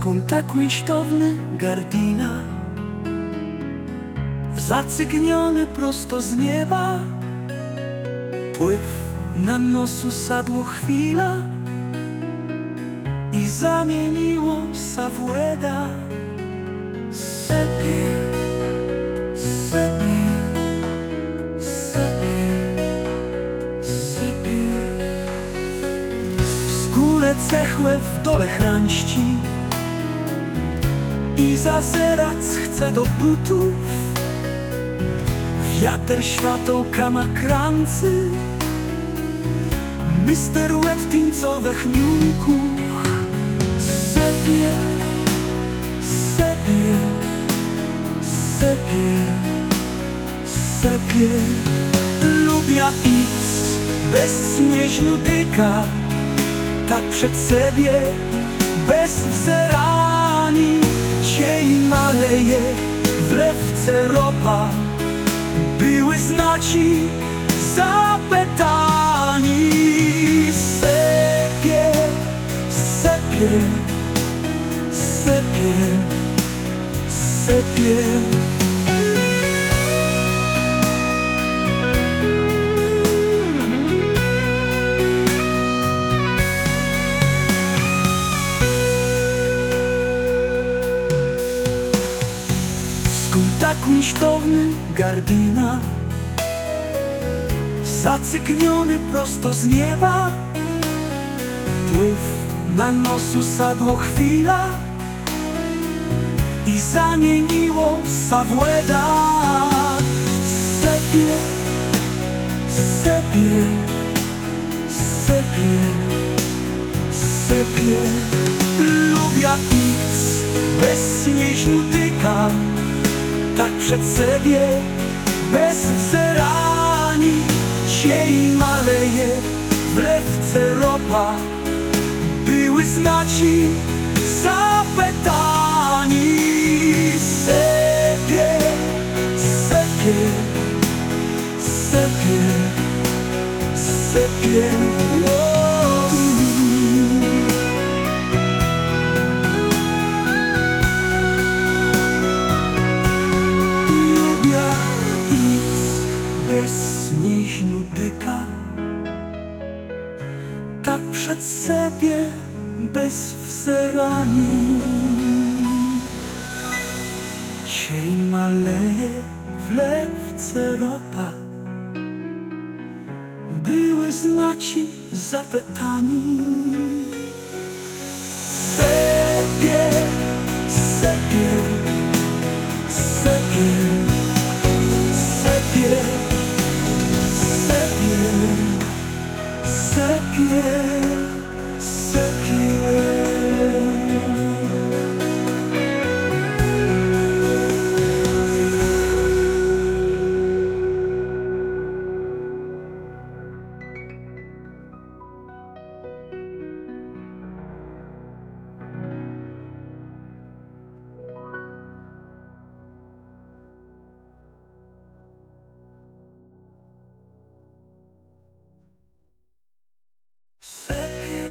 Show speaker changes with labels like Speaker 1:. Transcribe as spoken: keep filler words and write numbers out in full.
Speaker 1: Skąta kunštowny gardina, zacygniony prosto z nieba. Pływ na nosu sadło chwila i zamieniło Savoeda. Sepie, sepie, sepie, sepie. W skórę cechłe w dole chrańści i zazerać chce do butów. Wiatr światełka ma krancy, mister Wettinco we chmiurku. Sepie, sepie, sepie, sepie. Lubia iść bez nieźnudyka, tak przed siebie, bez wzerani. Cień maleje, w lewce ropa, były znaci zapytani. Sepie, sepie, sepie, sepie. Skąta kunštowny gardina, zacykniony prosto z nieba. Pływ na nosu sadło chwila i zamieniło Savoeda. Sepie, sepie, sepie, sepie. Lubia iść bez nieźnudyka, tak przed siebie, bez wzerani. Cień maleje, w lewce ropa, były znaci zapytani. Sepie, sepie, sepie, sepie. Lubię iść bez nieźnudyka, tak przed siebie, bez wzerani. Cień maleje, w lewce ropa, były znaci zapytani. Sepie, sepie, sepie, sepie, sepie, sepie.